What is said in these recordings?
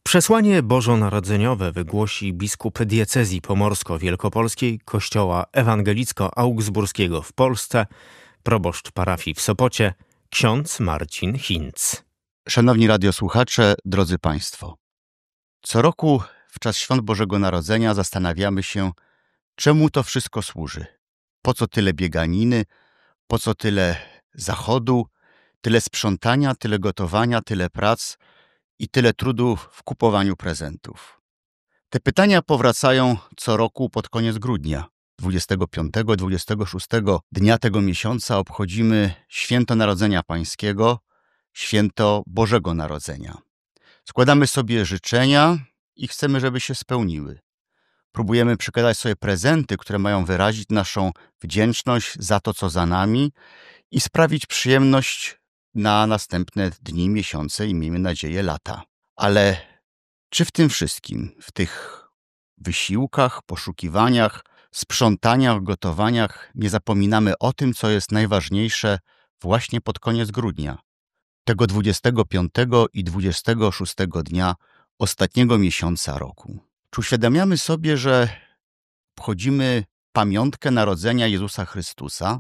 Przesłanie bożonarodzeniowe wygłosi biskup diecezji pomorsko-wielkopolskiej Kościoła Ewangelicko-Augsburskiego w Polsce, proboszcz parafii w Sopocie, ksiądz Marcin Hinc. Szanowni radiosłuchacze, drodzy Państwo, co roku w czas Świąt Bożego Narodzenia zastanawiamy się, czemu to wszystko służy. Po co tyle bieganiny, po co tyle zachodu, tyle sprzątania, tyle gotowania, tyle prac i tyle trudu w kupowaniu prezentów. Te pytania powracają co roku pod koniec grudnia. 25-26 dnia tego miesiąca obchodzimy Święto Narodzenia Pańskiego, Święto Bożego Narodzenia. Składamy sobie życzenia i chcemy, żeby się spełniły. Próbujemy przekazać sobie prezenty, które mają wyrazić naszą wdzięczność za to, co za nami i sprawić przyjemność na następne dni, miesiące i miejmy nadzieję lata. Ale czy w tym wszystkim, w tych wysiłkach, poszukiwaniach, sprzątaniach, gotowaniach nie zapominamy o tym, co jest najważniejsze właśnie pod koniec grudnia, tego 25 i 26 dnia ostatniego miesiąca roku? Czy uświadamiamy sobie, że obchodzimy pamiątkę narodzenia Jezusa Chrystusa?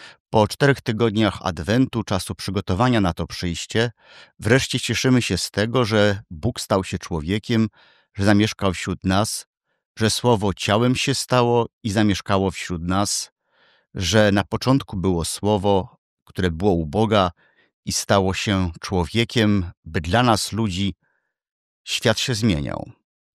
Po 4 tygodniach Adwentu, czasu przygotowania na to przyjście, wreszcie cieszymy się z tego, że Bóg stał się człowiekiem, że zamieszkał wśród nas, że Słowo ciałem się stało i zamieszkało wśród nas, że na początku było Słowo, które było u Boga i stało się człowiekiem, by dla nas ludzi świat się zmieniał.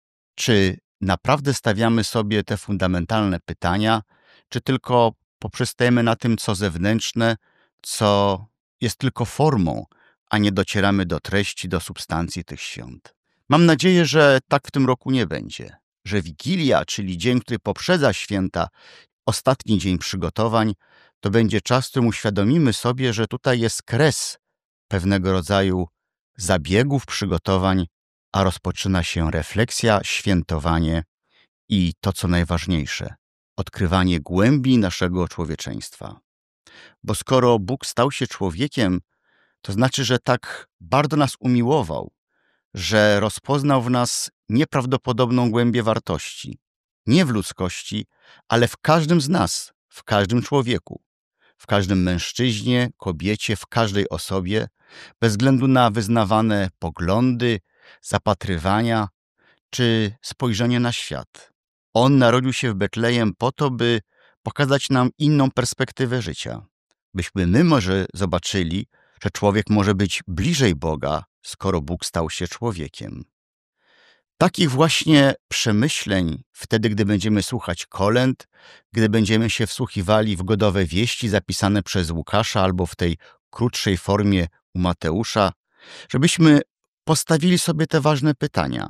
Czy naprawdę stawiamy sobie te fundamentalne pytania, czy tylko poprzestajemy na tym, co zewnętrzne, co jest tylko formą, a nie docieramy do treści, do substancji tych świąt? Mam nadzieję, że tak w tym roku nie będzie, że Wigilia, czyli dzień, który poprzedza święta, ostatni dzień przygotowań, to będzie czas, w którym uświadomimy sobie, że tutaj jest kres pewnego rodzaju zabiegów, przygotowań, a rozpoczyna się refleksja, świętowanie i to, co najważniejsze, odkrywanie głębi naszego człowieczeństwa. Bo skoro Bóg stał się człowiekiem, to znaczy, że tak bardzo nas umiłował, że rozpoznał w nas nieprawdopodobną głębię wartości. Nie w ludzkości, ale w każdym z nas, w każdym człowieku, w każdym mężczyźnie, kobiecie, w każdej osobie, bez względu na wyznawane poglądy, zapatrywania czy spojrzenie na świat. On narodził się w Betlejem po to, by pokazać nam inną perspektywę życia. Byśmy my może zobaczyli, że człowiek może być bliżej Boga, skoro Bóg stał się człowiekiem. Takich właśnie przemyśleń wtedy, gdy będziemy słuchać kolęd, gdy będziemy się wsłuchiwali w godowe wieści zapisane przez Łukasza albo w tej krótszej formie u Mateusza, żebyśmy postawili sobie te ważne pytania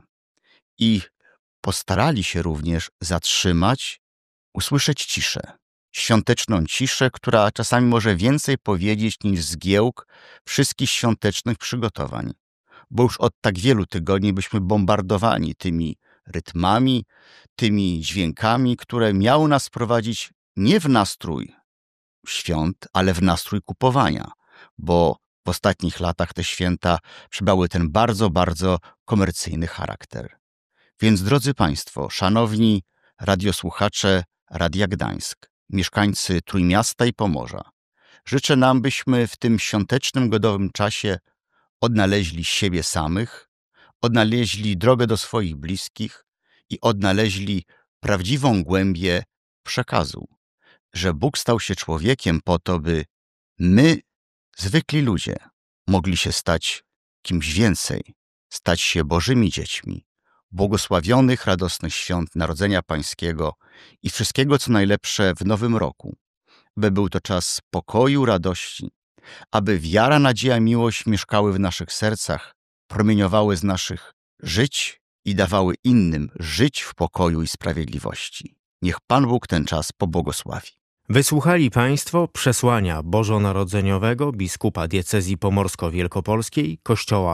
i postarali się również zatrzymać, usłyszeć ciszę. Świąteczną ciszę, która czasami może więcej powiedzieć niż zgiełk wszystkich świątecznych przygotowań. Bo już od tak wielu tygodni byśmy bombardowani tymi rytmami, tymi dźwiękami, które miały nas prowadzić nie w nastrój świąt, ale w nastrój kupowania, bo w ostatnich latach te święta przybrały ten bardzo, bardzo komercyjny charakter. Więc drodzy Państwo, szanowni radiosłuchacze Radia Gdańsk, mieszkańcy Trójmiasta i Pomorza, życzę nam, byśmy w tym świątecznym, godowym czasie odnaleźli siebie samych, odnaleźli drogę do swoich bliskich i odnaleźli prawdziwą głębię przekazu, że Bóg stał się człowiekiem po to, by my, zwykli ludzie, mogli się stać kimś więcej, stać się Bożymi dziećmi, błogosławionych, radosnych świąt Narodzenia Pańskiego i wszystkiego, co najlepsze w nowym roku, by był to czas pokoju, radości, aby wiara, nadzieja, miłość mieszkały w naszych sercach, promieniowały z naszych żyć i dawały innym żyć w pokoju i sprawiedliwości. Niech Pan Bóg ten czas pobłogosławi. Wysłuchali Państwo przesłania bożonarodzeniowego biskupa diecezji pomorsko-wielkopolskiej Kościoła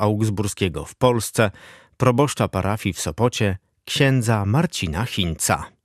Ewangelicko-Augsburskiego w Polsce, proboszcza parafii w Sopocie, księdza Marcina Hinca.